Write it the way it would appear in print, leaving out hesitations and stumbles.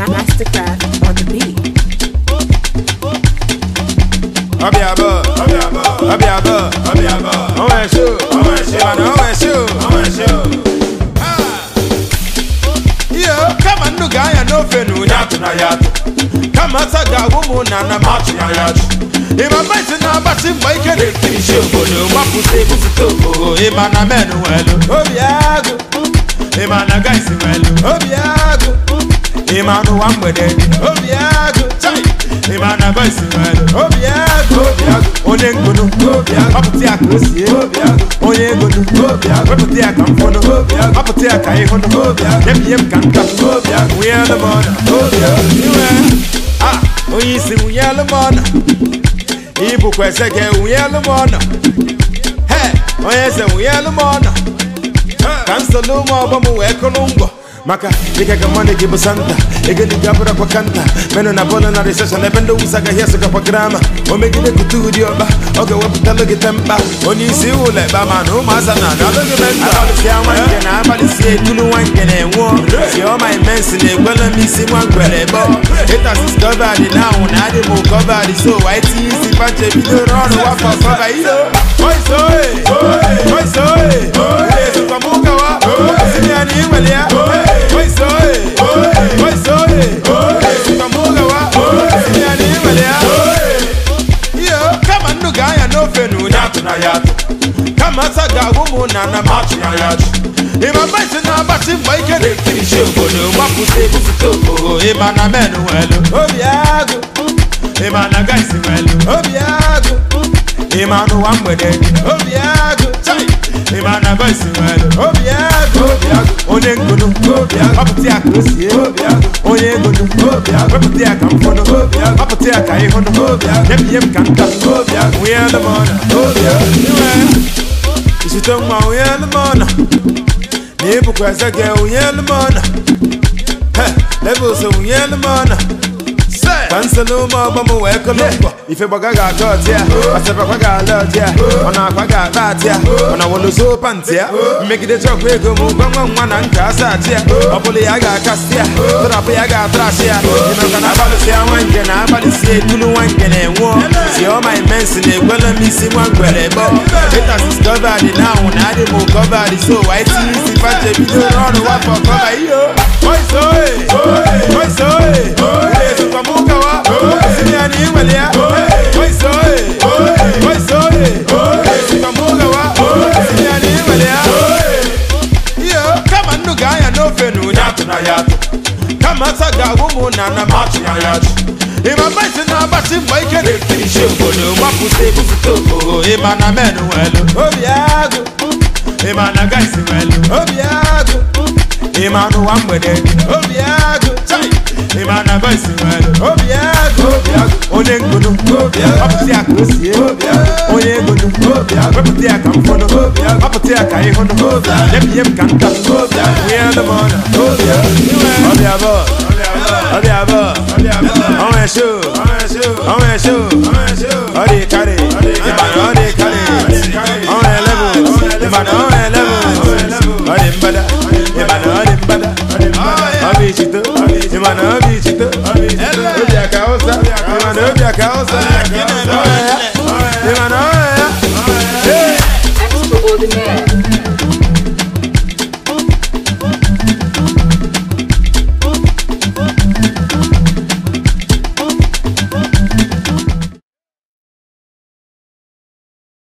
Mastercraft on the beat. Obiabo, I want you. Yo, come on, no guy, I know Fenu, Yatu. Come on, Saga, woman, and I'm out to Yatu. In my mind, now, but in my can finish you for the Wapu table to Imana Manuel, Obiago, Imana Gaisivel, Obiago, Imanu, I'm with it, Obiago, Imana Gaisivel, Obiago, Onengono, Papatia Cosia, Onengono, Papatia Campono, Papatia Caehono, Yem Canta, we are the one, ah, we see we are the one. Ibu kweseke uyelumona. Hey, oyese uyelumona. Kansaluma obamu wekolungo. Maka, ika money give santa. Ika ni gabura kwa kanta. Meno na bola na recession. Ebendo usaka hiya suka kwa grama. Omegine kutudio ba. Oge weputalo gitemba. Onisi ule ba manu masana. Naloge menta. Abalisia wange na abalisia tulu wange ne wo. Si oma immense ne gwele misi mwangwele bo. Haters is covered now. Nadi mo covered. So white easy panche video run. Wapa cover iyo. Oi soe. Suka muka wa. Siniani iwelia. Oi soe. Suka muka wa. Siniani iwelia. Yo, kama nuga ya no fenu nyatu na yatu. Kama saga wumu na na machu na yatu. Ima maiti na bati mbaike de finish you for the wapu table to Imana Manuel, Obiago, Imana Gaisivel, Obiago, Imanu Amwede, Obiago, Imana Gaisivel, Obiago, Onengono, Papatia Cosia, Onengono, Papatia Campono, Papatia Caehono, Yem Canta, we are the one, is it on my we are the one? Nibu kweseke uyelumona. Levels uyelumona. Kansaluma obamu wekolungo. Ife bagaga gotia. Asepa kwaga lotia. Ona kwaga batia. Ona woluzo pantia. Make the joke we go move mwana nka satia. Opuli yaga kastia. Trapu yaga trashia. Imekana balisia wange na balisia tulu wange ne wo. Si oma immense ne gwele misi mwangwele bo. Haters is covered now. Nadi mo covered. So white easy panche video run wapa cover iyo. Oi soe. Suka muka wa. Siniani iwelia. Oi soe. Suka muka wa. Siniani iwelia. Yo, kama nuga ya no fenu nyatu na yatu. Kama saga wumu na na machu na yatu. Ima maiti na bati mbaike de finish you for the wapu table to Imana Manuel, Obiago, Imana Gaisivel, Obiago, Imanu Amwede, Obiago, Imana Gaisivel, Obiago, Onengono, Papatia Cosia, Onengono, Papatia Campono, Papatia Caehono, Yem Canta, we are the one, Obiabo, I want show, Odi carry, Odi carry, on levels, Odi mbada, Odi mbada, Odi mbada, Odi